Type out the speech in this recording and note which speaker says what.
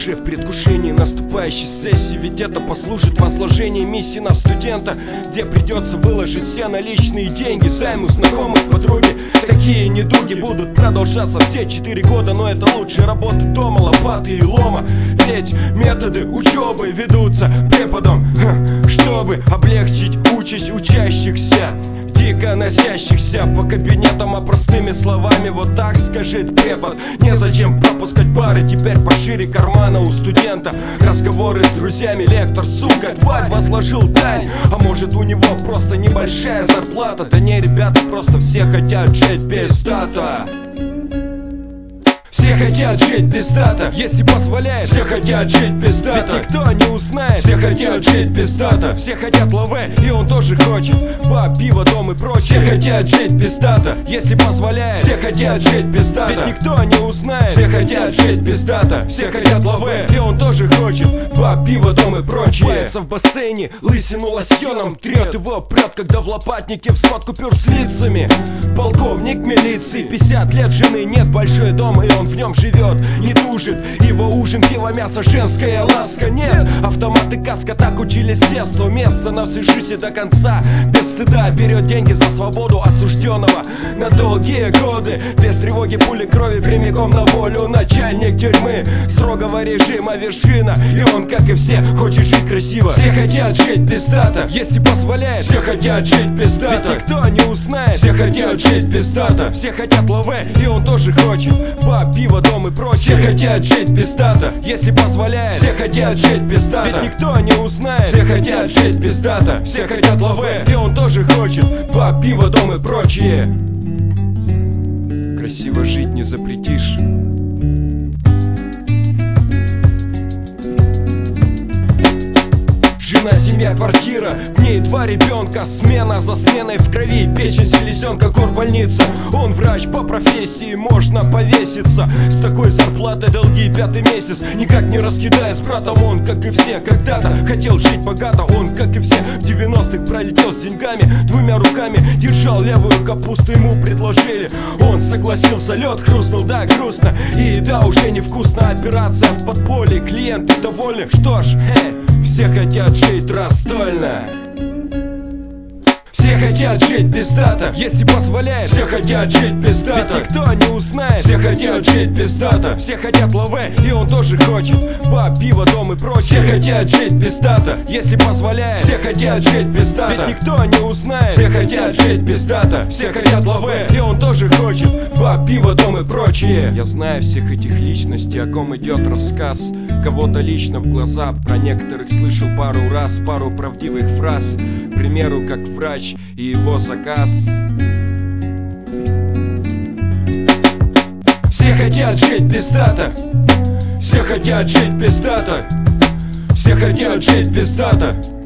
Speaker 1: уже в предвкушении наступающей сессии, ведь это послужит во сложении миссии на студента, где придется выложить все наличные деньги, займу знакомых, подруги. Такие недуги будут продолжаться все 4 года, но это лучшие работы дома, лопаты и лома. Ведь методы учебы ведутся преподом, чтобы облегчить участь учащихся, дико носящихся по кабинетам, а простыми словами вот так скажет препод. Незачем пропускать пары, теперь пошире кармана у студента. Разговоры с друзьями, лектор, сука, тварь, возложил дань. А может у него просто небольшая зарплата? Да не, ребята, просто все хотят жить пиздато. Все хотят жить пиздато, если позволяет. Все хотят жить пиздато, ведь никто не узнает. Все хотят жить пиздато, все хотят лаве, и он тоже хочет. Ба, пиво, дом и прочее. Все хотят жить пиздато, если позволяет. Все хотят жить пиздато, ведь никто не узнает. Все хотят жить пиздато, все хотят лаве, и он тоже хочет. Ба, пиво, дом и прочее. Валяется в бассейне, лысину лосьоном трет, его прет, когда в лопатнике взвод купюр с лицами. Полковник милиции, 50 лет, жены нет, большой дом, и он в нем живет, не тужит. Его ужин, пиво, мясо, женская ласка. Нет, автомат и каска, так учились с детства. Место на всю жизнь и до конца, без стыда берет деньги за свободу осужденного на долгие годы. Без тревоги, пули, крови, прямиком на волю. Начальник тюрьмы, строгого режима, вершина, и он, как и все, хочет жить красиво. Все хотят жить пиздато, если позволяет. Все хотят жить пиздато, ведь никто не узнает. Все хотят жить пиздато, все хотят лаве, и он тоже хочет. Ба, пиво, дом и прочее. Все хотят жить пиздато, если позволяет. Все хотят жить пиздато, ведь никто не узнает. Все хотят жить пиздато, все хотят лаве, и он тоже хочет. Ба, пиво, дом и прочее. Красиво жить не запретишь. Жена, семья, квартира, в ней 2 ребенка, смена за сменой в крови, печень, селезенка, горбольница. Он врач по профессии, можно повеситься. С такой зарплатой долги 5-й месяц, никак не раскидая с братом. Он, как и все, когда-то хотел жить богато. Он, как и все, в 90-х пролетел с деньгами, 2 руками держал левую капусту, ему предложили. Он согласился, лед хрустнул, да, грустно, и да, уже невкусно. Операция в подполье, клиенты довольны. Что ж, все хотят жить раздольно. Все хотят жить пиздато, если позволяет. Все хотят жить пиздато, ведь никто не узнает. Все хотят жить пиздато, все хотят лаве, и он тоже хочет. Ба, пиво, дом и прочее. Все хотят жить пиздато, если позволяет. Все хотят жить пиздато, ведь никто не узнает. Все хотят жить пиздато, все хотят лаве, и он тоже хочет. Ба, пиво, дом и прочее. Я знаю всех этих личностей, о ком идет рассказ. Кого-то лично в глаза, про некоторых слышал пару раз, пару правдивых фраз. К примеру, как врач и его заказ. Все хотят жить пиздато, все хотят жить пиздато, все хотят жить пиздато.